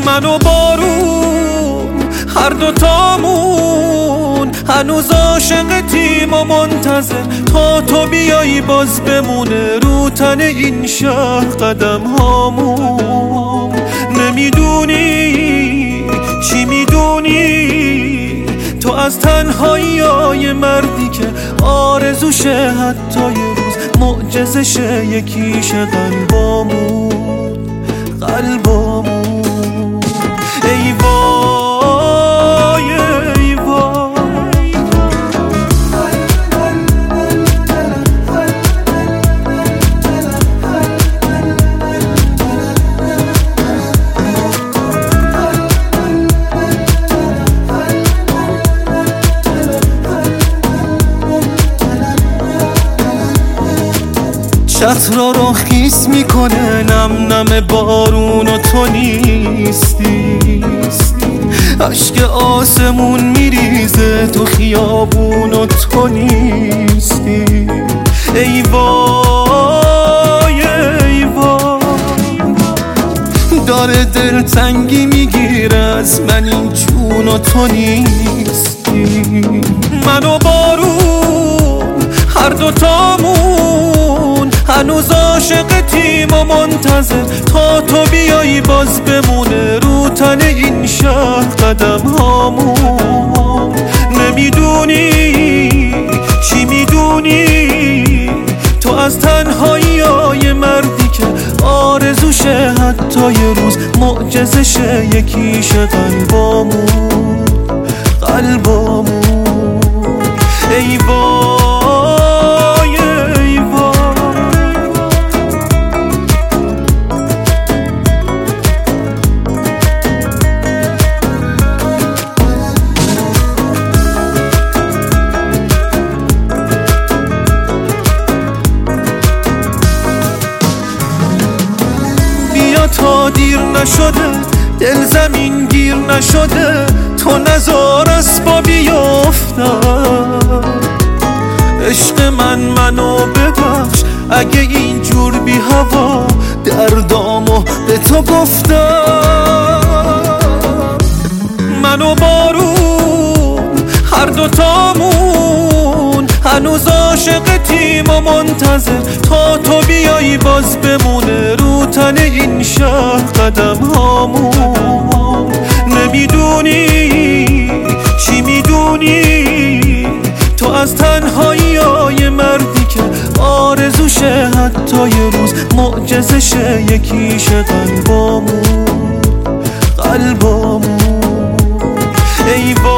من و بارون هر دوتامون هنوز عاشق تیم و منتظر تا تو بیایی باز بمونه رو تن این شهر قدم هامون. نمیدونی چی میدونی تو از تنهایی مردی که آرزوشه حتی یه روز معجزشه یکیشه قلبامون ای وای ای وای. چترا رو خیس میکنه نم نم بارون و تو نیستی. عشق آسمون میریزه تو خیابون و تو نیستی. ای وای ای وای. داره دلتنگی میگیره از من این جون و تو نیستی. من و بارون هر دوتامون هنوز عاشق تیم و منتظر تا تو بیایی باز بمونه رو تن این شهر قدم هامون. نمیدونی چی میدونی تو از تنهایی مردی که آرزوشه حتی یه روز معجزشه یکیشه قلبامون ای وای ای وای. تا دیر نشده دل زمین گیر نشده تو نزار اسبا بیافتم. عشق منو ببخش اگه اینجور بی هوا دردامو به تو گفتم. من و بارون هر دوتامون هنوز عاشق تیم و منتظر تا تو بیایی باز بمونه رو تن این شهر قدم هامون. نمیدونی چی میدونی تو از تنهایی مردی که آرزوشه حتی یه روز معجزشه یکیشه قلبامون ای